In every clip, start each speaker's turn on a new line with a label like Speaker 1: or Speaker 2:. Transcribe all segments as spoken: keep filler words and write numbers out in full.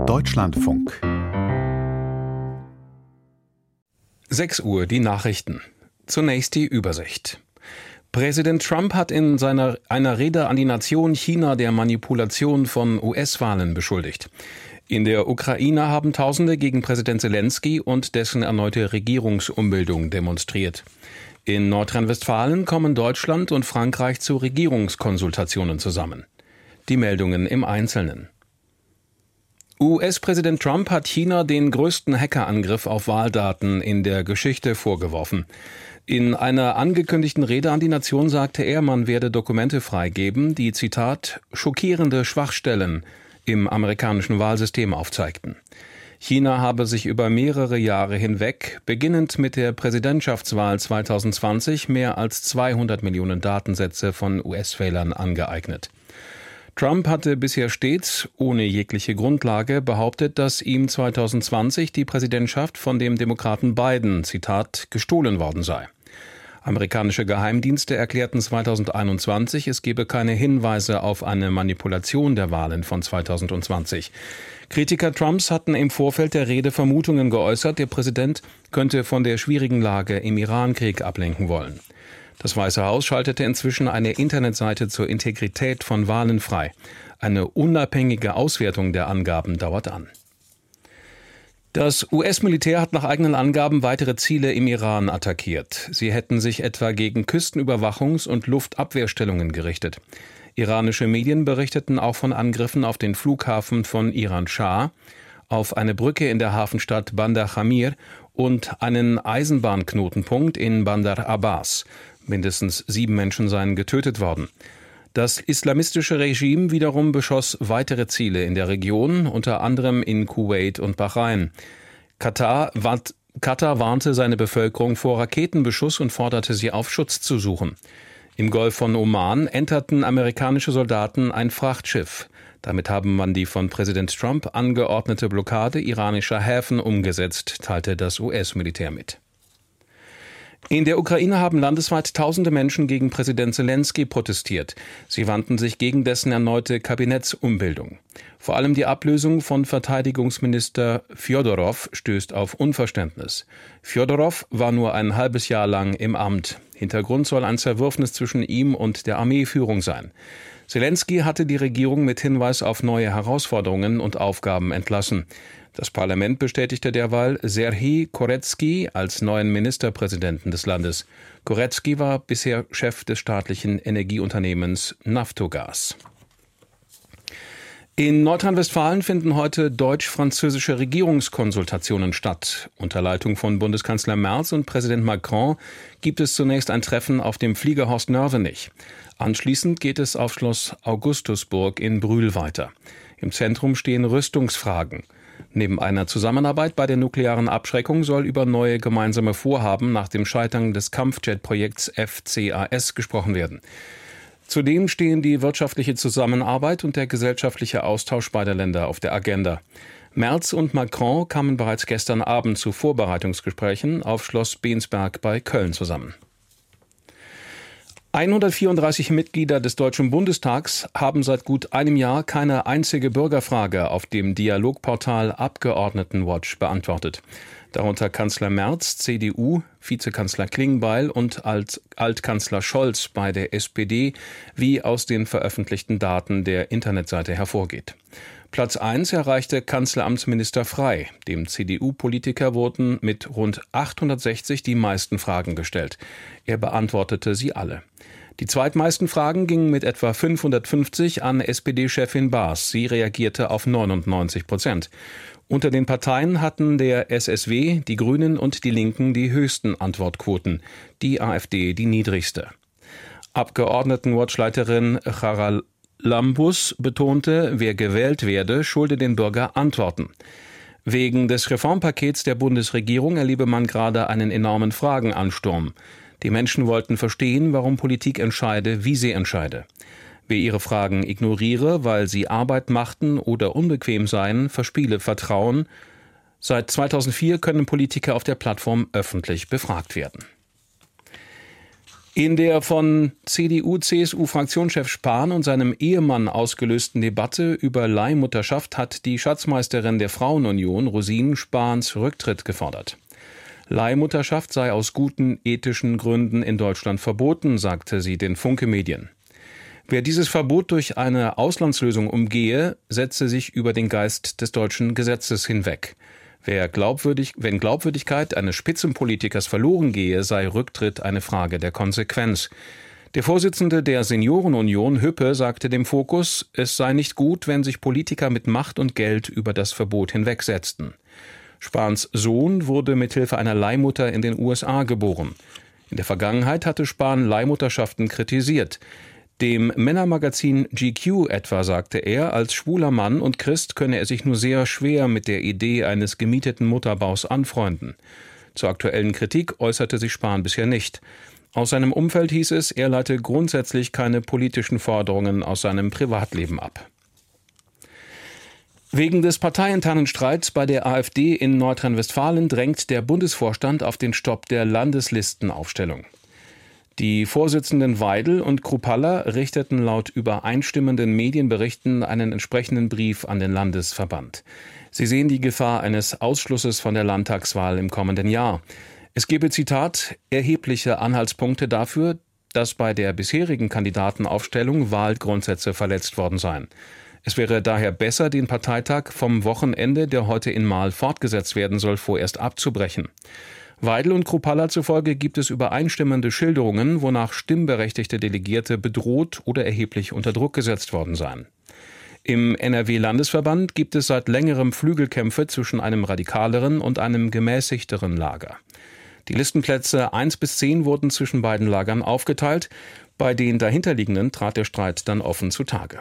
Speaker 1: Deutschlandfunk.
Speaker 2: sechs Uhr, die Nachrichten. Zunächst die Übersicht. Präsident Trump hat in seiner einer Rede an die Nation China der Manipulation von U S-Wahlen beschuldigt. In der Ukraine haben Tausende gegen Präsident Selenskyj und dessen erneute Regierungsumbildung demonstriert. In Nordrhein-Westfalen kommen Deutschland und Frankreich zu Regierungskonsultationen zusammen. Die Meldungen im Einzelnen. U S-Präsident Trump hat China den größten Hackerangriff auf Wahldaten in der Geschichte vorgeworfen. In einer angekündigten Rede an die Nation sagte er, man werde Dokumente freigeben, die, Zitat, schockierende Schwachstellen im amerikanischen Wahlsystem aufzeigten. China habe sich über mehrere Jahre hinweg, beginnend mit der Präsidentschaftswahl zwanzig zwanzig, mehr als zweihundert Millionen Datensätze von U S-Wählern angeeignet. Trump hatte bisher stets, ohne jegliche Grundlage, behauptet, dass ihm zwanzig zwanzig die Präsidentschaft von dem Demokraten Biden, Zitat, gestohlen worden sei. Amerikanische Geheimdienste erklärten zwanzig einundzwanzig, es gebe keine Hinweise auf eine Manipulation der Wahlen von zwanzig zwanzig. Kritiker Trumps hatten im Vorfeld der Rede Vermutungen geäußert, der Präsident könnte von der schwierigen Lage im Irankrieg ablenken wollen. Das Weiße Haus schaltete inzwischen eine Internetseite zur Integrität von Wahlen frei. Eine unabhängige Auswertung der Angaben dauert an. Das U S-Militär hat nach eigenen Angaben weitere Ziele im Iran attackiert. Sie hätten sich etwa gegen Küstenüberwachungs- und Luftabwehrstellungen gerichtet. Iranische Medien berichteten auch von Angriffen auf den Flughafen von Iran-Schah, auf eine Brücke in der Hafenstadt Bandar Jamir und einen Eisenbahnknotenpunkt in Bandar Abbas. Mindestens sieben Menschen seien getötet worden. Das islamistische Regime wiederum beschoss weitere Ziele in der Region, unter anderem in Kuwait und Bahrain. Katar, Katar warnte seine Bevölkerung vor Raketenbeschuss und forderte sie auf, Schutz zu suchen. Im Golf von Oman enterten amerikanische Soldaten ein Frachtschiff. Damit haben man die von Präsident Trump angeordnete Blockade iranischer Häfen umgesetzt, teilte das U S-Militär mit. In der Ukraine haben landesweit tausende Menschen gegen Präsident Selenskyj protestiert. Sie wandten sich gegen dessen erneute Kabinettsumbildung. Vor allem die Ablösung von Verteidigungsminister Fjodorow stößt auf Unverständnis. Fjodorow war nur ein halbes Jahr lang im Amt. Hintergrund soll ein Zerwürfnis zwischen ihm und der Armeeführung sein. Selenskyj hatte die Regierung mit Hinweis auf neue Herausforderungen und Aufgaben entlassen. Das Parlament bestätigte derweil Serhij Koretsky als neuen Ministerpräsidenten des Landes. Koretsky war bisher Chef des staatlichen Energieunternehmens Naftogaz. In Nordrhein-Westfalen finden heute deutsch-französische Regierungskonsultationen statt. Unter Leitung von Bundeskanzler Merz und Präsident Macron gibt es zunächst ein Treffen auf dem Flieger Horst Nörvenich. Anschließend geht es auf Schloss Augustusburg in Brühl weiter. Im Zentrum stehen Rüstungsfragen. Neben einer Zusammenarbeit bei der nuklearen Abschreckung soll über neue gemeinsame Vorhaben nach dem Scheitern des Kampfjet-Projekts F C A S gesprochen werden. Zudem stehen die wirtschaftliche Zusammenarbeit und der gesellschaftliche Austausch beider Länder auf der Agenda. Merz und Macron kamen bereits gestern Abend zu Vorbereitungsgesprächen auf Schloss Bensberg bei Köln zusammen. hundertvierunddreißig Mitglieder des Deutschen Bundestags haben seit gut einem Jahr keine einzige Bürgerfrage auf dem Dialogportal Abgeordnetenwatch beantwortet. Darunter Kanzler Merz, C D U, Vizekanzler Klingbeil und Alt- Altkanzler Scholz bei der S P D, wie aus den veröffentlichten Daten der Internetseite hervorgeht. Platz eins erreichte Kanzleramtsminister Frey. Dem C D U-Politiker wurden mit rund achthundertsechzig die meisten Fragen gestellt. Er beantwortete sie alle. Die zweitmeisten Fragen gingen mit etwa fünfhundertfünfzig an S P D-Chefin Baas. Sie reagierte auf neunundneunzig Prozent. Unter den Parteien hatten der S S W, die Grünen und die Linken die höchsten Antwortquoten, die AfD die niedrigste. Abgeordnetenwatchleiterin Chara Lambus betonte, wer gewählt werde, schulde den Bürger Antworten. Wegen des Reformpakets der Bundesregierung erlebe man gerade einen enormen Fragenansturm. Die Menschen wollten verstehen, warum Politik entscheide, wie sie entscheide. Wer ihre Fragen ignoriere, weil sie Arbeit machten oder unbequem seien, verspiele Vertrauen. Seit zweitausendvier können Politiker auf der Plattform öffentlich befragt werden. In der von C D U-C S U-Fraktionschef Spahn und seinem Ehemann ausgelösten Debatte über Leihmutterschaft hat die Schatzmeisterin der Frauenunion, Rosinen, Spahns Rücktritt gefordert. Leihmutterschaft sei aus guten ethischen Gründen in Deutschland verboten, sagte sie den Funke-Medien. Wer dieses Verbot durch eine Auslandslösung umgehe, setze sich über den Geist des deutschen Gesetzes hinweg. Wer glaubwürdig, wenn Glaubwürdigkeit eines Spitzenpolitikers verloren gehe, sei Rücktritt eine Frage der Konsequenz. Der Vorsitzende der Seniorenunion, Hüppe, sagte dem Fokus, es sei nicht gut, wenn sich Politiker mit Macht und Geld über das Verbot hinwegsetzten. Spahns Sohn wurde mithilfe einer Leihmutter in den U S A geboren. In der Vergangenheit hatte Spahn Leihmutterschaften kritisiert. Dem Männermagazin G Q etwa sagte er, als schwuler Mann und Christ könne er sich nur sehr schwer mit der Idee eines gemieteten Mutterbaus anfreunden. Zur aktuellen Kritik äußerte sich Spahn bisher nicht. Aus seinem Umfeld hieß es, er leite grundsätzlich keine politischen Forderungen aus seinem Privatleben ab. Wegen des parteiinternen Streits bei der AfD in Nordrhein-Westfalen drängt der Bundesvorstand auf den Stopp der Landeslistenaufstellung. Die Vorsitzenden Weidel und Kruppalla richteten laut übereinstimmenden Medienberichten einen entsprechenden Brief an den Landesverband. Sie sehen die Gefahr eines Ausschlusses von der Landtagswahl im kommenden Jahr. Es gebe, Zitat, erhebliche Anhaltspunkte dafür, dass bei der bisherigen Kandidatenaufstellung Wahlgrundsätze verletzt worden seien. Es wäre daher besser, den Parteitag vom Wochenende, der heute in Marl fortgesetzt werden soll, vorerst abzubrechen. Weidel und Kruppalla zufolge gibt es übereinstimmende Schilderungen, wonach stimmberechtigte Delegierte bedroht oder erheblich unter Druck gesetzt worden seien. Im N R W-Landesverband gibt es seit längerem Flügelkämpfe zwischen einem radikaleren und einem gemäßigteren Lager. Die Listenplätze eins bis zehn wurden zwischen beiden Lagern aufgeteilt. Bei den dahinterliegenden trat der Streit dann offen zutage.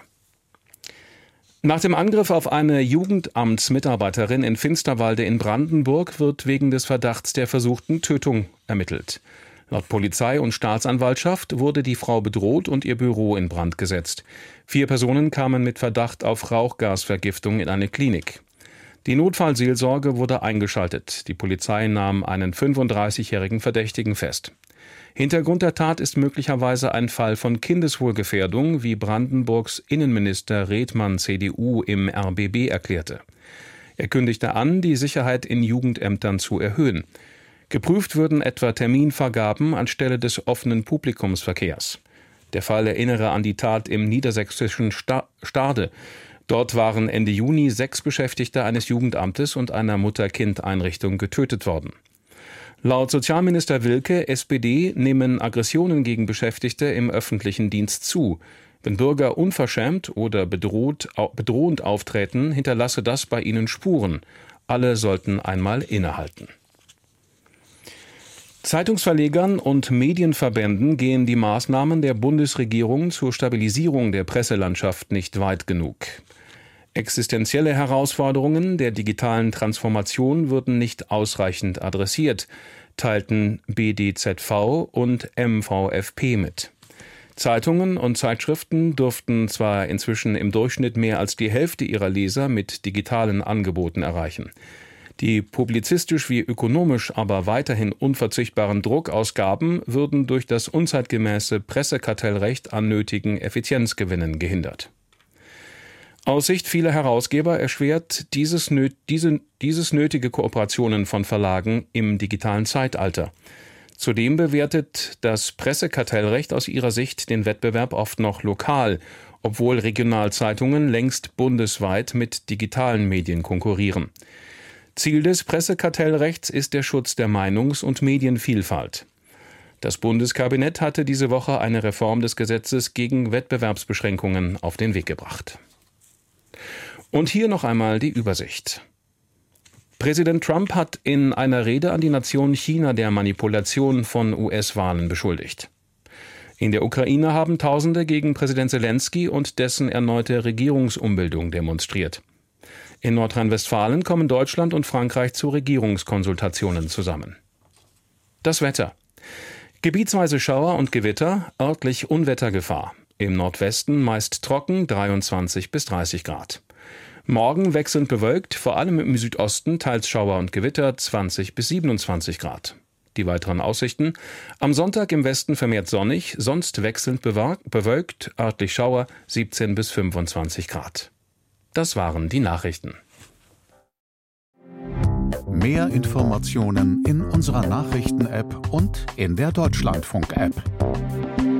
Speaker 2: Nach dem Angriff auf eine Jugendamtsmitarbeiterin in Finsterwalde in Brandenburg wird wegen des Verdachts der versuchten Tötung ermittelt. Laut Polizei und Staatsanwaltschaft wurde die Frau bedroht und ihr Büro in Brand gesetzt. Vier Personen kamen mit Verdacht auf Rauchgasvergiftung in eine Klinik. Die Notfallseelsorge wurde eingeschaltet. Die Polizei nahm einen fünfunddreißigjährigen Verdächtigen fest. Hintergrund der Tat ist möglicherweise ein Fall von Kindeswohlgefährdung, wie Brandenburgs Innenminister Redmann C D U im R B B erklärte. Er kündigte an, die Sicherheit in Jugendämtern zu erhöhen. Geprüft würden etwa Terminvergaben anstelle des offenen Publikumsverkehrs. Der Fall erinnere an die Tat im niedersächsischen Sta- Stade. Dort waren Ende Juni sechs Beschäftigte eines Jugendamtes und einer Mutter-Kind-Einrichtung getötet worden. Laut Sozialminister Wilke, S P D, nehmen Aggressionen gegen Beschäftigte im öffentlichen Dienst zu. Wenn Bürger unverschämt oder bedroht, bedrohend auftreten, hinterlasse das bei ihnen Spuren. Alle sollten einmal innehalten. Zeitungsverlegern und Medienverbänden gehen die Maßnahmen der Bundesregierung zur Stabilisierung der Presselandschaft nicht weit genug. Existenzielle Herausforderungen der digitalen Transformation würden nicht ausreichend adressiert, teilten B D Z V und M V F P mit. Zeitungen und Zeitschriften dürften zwar inzwischen im Durchschnitt mehr als die Hälfte ihrer Leser mit digitalen Angeboten erreichen. Die publizistisch wie ökonomisch aber weiterhin unverzichtbaren Druckausgaben würden durch das unzeitgemäße Pressekartellrecht an nötigen Effizienzgewinnen gehindert. Aus Sicht vieler Herausgeber erschwert dieses, nö- diese, dieses nötige Kooperationen von Verlagen im digitalen Zeitalter. Zudem bewertet das Pressekartellrecht aus ihrer Sicht den Wettbewerb oft noch lokal, obwohl Regionalzeitungen längst bundesweit mit digitalen Medien konkurrieren. Ziel des Pressekartellrechts ist der Schutz der Meinungs- und Medienvielfalt. Das Bundeskabinett hatte diese Woche eine Reform des Gesetzes gegen Wettbewerbsbeschränkungen auf den Weg gebracht. Und hier noch einmal die Übersicht. Präsident Trump hat in einer Rede an die Nation China der Manipulation von U S-Wahlen beschuldigt. In der Ukraine haben Tausende gegen Präsident Selenskyj und dessen erneute Regierungsumbildung demonstriert. In Nordrhein-Westfalen kommen Deutschland und Frankreich zu Regierungskonsultationen zusammen. Das Wetter. Gebietsweise Schauer und Gewitter, örtlich Unwettergefahr. Im Nordwesten meist trocken, dreiundzwanzig bis dreißig Grad. Morgen wechselnd bewölkt, vor allem im Südosten teils Schauer und Gewitter, zwanzig bis siebenundzwanzig Grad. Die weiteren Aussichten: Am Sonntag im Westen vermehrt sonnig, sonst wechselnd bewölkt, örtlich Schauer, siebzehn bis fünfundzwanzig Grad. Das waren die Nachrichten.
Speaker 1: Mehr Informationen in unserer Nachrichten-App und in der Deutschlandfunk-App.